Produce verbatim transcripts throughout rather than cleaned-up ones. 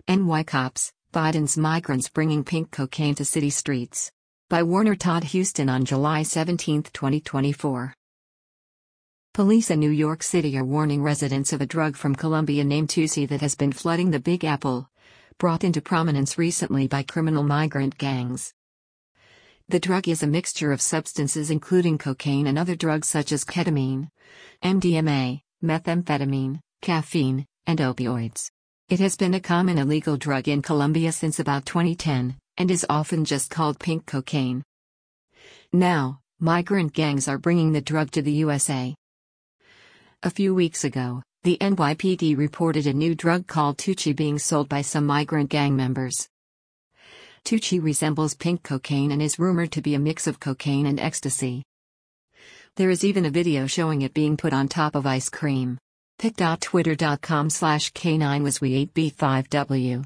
N Y Cops, Biden's Migrants Bringing Pink Cocaine to City Streets. By Warner Todd Huston on July seventeenth, twenty twenty-four. Police in New York City are warning residents of a drug from Colombia named two C that has been flooding the Big Apple, brought into prominence recently by criminal migrant gangs. The drug is a mixture of substances including cocaine and other drugs such as ketamine, M D M A, methamphetamine, caffeine, and opioids. It has been a common illegal drug in Colombia since about twenty ten, and is often just called pink cocaine. Now, migrant gangs are bringing the drug to the U S A. A few weeks ago, the N Y P D reported a new drug called two C being sold by some migrant gang members. two C resembles pink cocaine and is rumored to be a mix of cocaine and ecstasy. There is even a video showing it being put on top of ice cream. pic dot twitter dot com slash K nine was we eight B five W.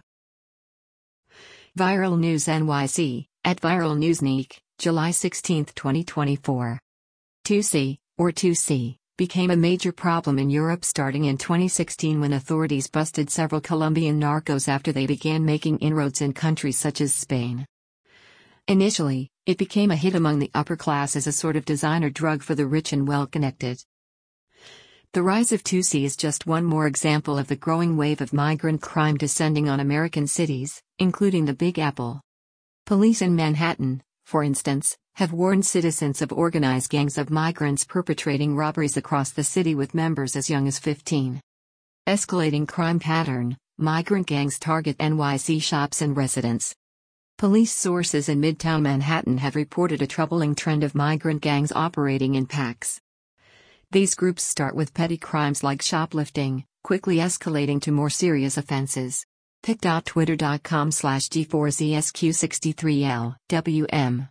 Viral News N Y C, at Viral Newsnik, July sixteenth, twenty twenty-four. two C, or two C, became a major problem in Europe starting in twenty sixteen when authorities busted several Colombian narcos after they began making inroads in countries such as Spain. Initially, it became a hit among the upper class as a sort of designer drug for the rich and well-connected. The rise of two C is just one more example of the growing wave of migrant crime descending on American cities, including the Big Apple. Police in Manhattan, for instance, have warned citizens of organized gangs of migrants perpetrating robberies across the city with members as young as fifteen. Escalating crime pattern, migrant gangs target N Y C shops and residents. Police sources in Midtown Manhattan have reported a troubling trend of migrant gangs operating in packs. These groups start with petty crimes like shoplifting, quickly escalating to more serious offenses. pic dot twitter dot com slash G four Z S Q sixty-three L W M.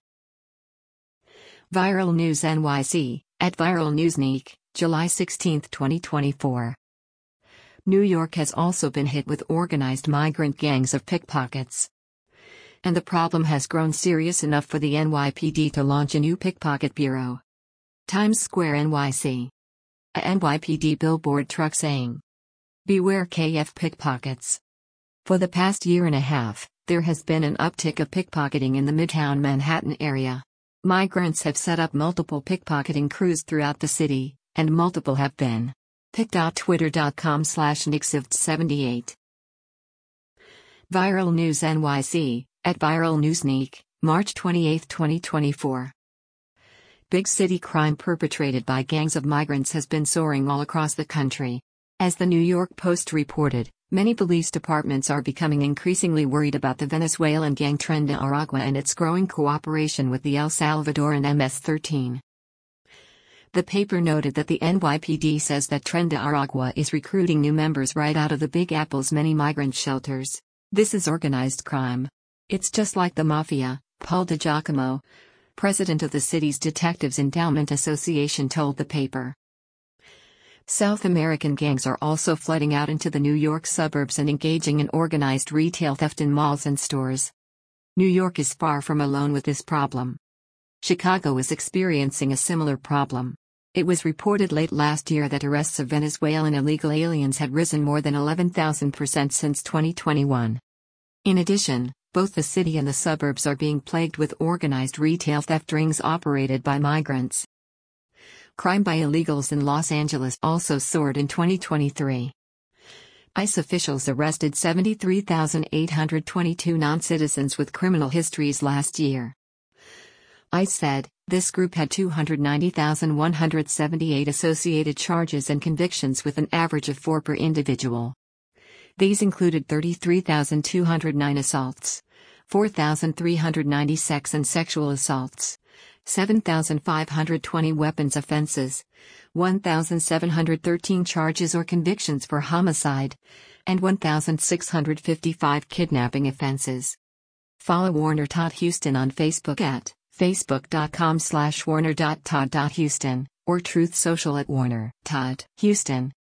Viral News N Y C, at Viral Newsnik, July sixteenth, twenty twenty-four. New York has also been hit with organized migrant gangs of pickpockets. And the problem has grown serious enough for the N Y P D to launch a new pickpocket bureau. Times Square N Y C. A N Y P D billboard truck saying, "Beware K F pickpockets." For the past year and a half, there has been an uptick of pickpocketing in the Midtown Manhattan area. Migrants have set up multiple pickpocketing crews throughout the city, and multiple have been. pic dot twitter dot com slash Nixivt seventy-eight. Viral News N Y C, at Viral Newsnik, March twenty-eighth, twenty twenty-four. Big city crime perpetrated by gangs of migrants has been soaring all across the country. As the New York Post reported, many police departments are becoming increasingly worried about the Venezuelan gang Tren de Aragua and its growing cooperation with the El Salvadoran M S thirteen. The paper noted that the N Y P D says that Tren de Aragua is recruiting new members right out of the Big Apple's many migrant shelters. This is organized crime. It's just like the mafia, Paul DiGiacomo, president of the city's Detectives Endowment Association, told the paper. South American gangs are also flooding out into the New York suburbs and engaging in organized retail theft in malls and stores. New York is far from alone with this problem. Chicago is experiencing a similar problem. It was reported late last year that arrests of Venezuelan illegal aliens had risen more than eleven thousand percent since twenty twenty-one. In addition, both the city and the suburbs are being plagued with organized retail theft rings operated by migrants. Crime by illegals in Los Angeles also soared in twenty twenty-three. ICE officials arrested seventy-three thousand eight hundred twenty-two non-citizens with criminal histories last year. ICE said, this group had two hundred ninety thousand one hundred seventy-eight associated charges and convictions with an average of four per individual. These included thirty-three thousand two hundred nine assaults, four thousand three hundred ninety sex and sexual assaults, seven thousand five hundred twenty weapons offenses, one thousand seven hundred thirteen charges or convictions for homicide, and one thousand six hundred fifty-five kidnapping offenses. Follow Warner Todd Huston on Facebook at facebook dot com slash warner dot todd dot huston or Truth Social at Warner Todd Huston.